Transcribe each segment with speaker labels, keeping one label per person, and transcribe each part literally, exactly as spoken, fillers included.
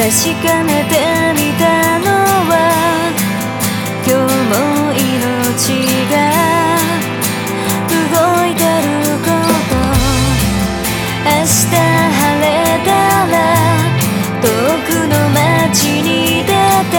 Speaker 1: 確かめてみたのは今日も命が動いてること明日晴れたら遠くの街に出て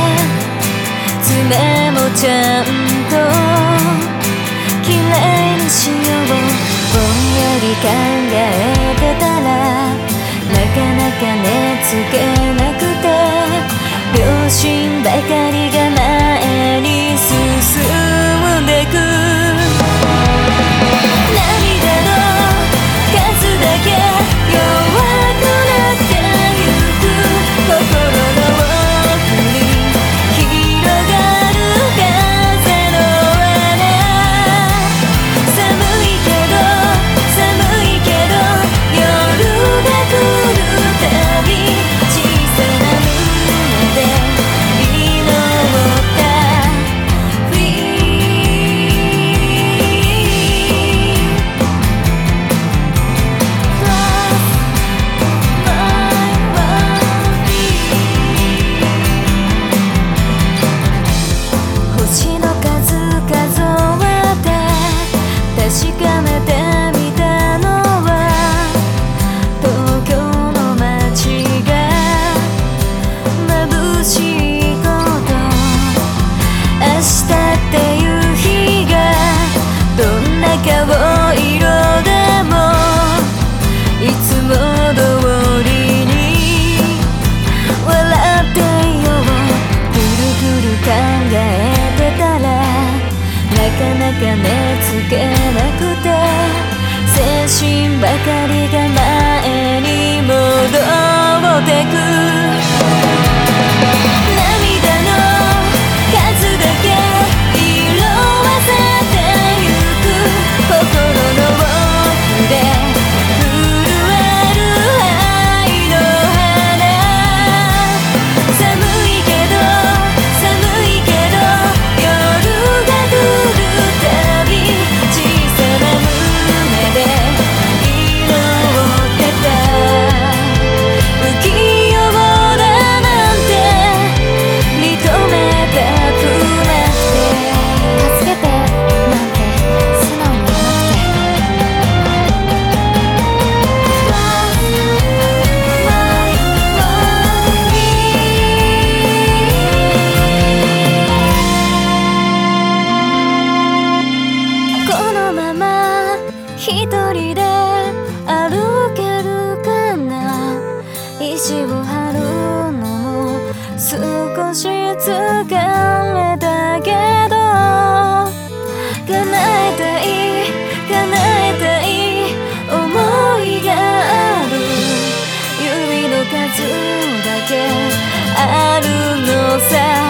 Speaker 1: 爪もちゃんときれいにしようぼんやり考えてたらなかなか寝つけなくて両親ばかりが前に進んでく涙の数だけ弱くなってゆく心の奥に広がる風の穴寒いけど寒いけど夜が来るたび小さな胸で祈った「星の数数えて確かめてみたのは東京の街が眩しいこと明日っていう日がどんな顔色でもいつも通りに笑っていようぐるぐる考えてたらなかなか寝つけなくて精神ばかりが前に戻ってく涙の数だけ色あせてゆく心の奥で震える愛の花寒いけど寒いけど夜が来るたび小さな胸で祈ってた不器用だなんて認めたくなくて助けてなんて素直に言わなくてこのまま一人で歩けるかな意地を張るのも少し疲れたけど叶えたい叶えたい想いがある指の数だけあるのさ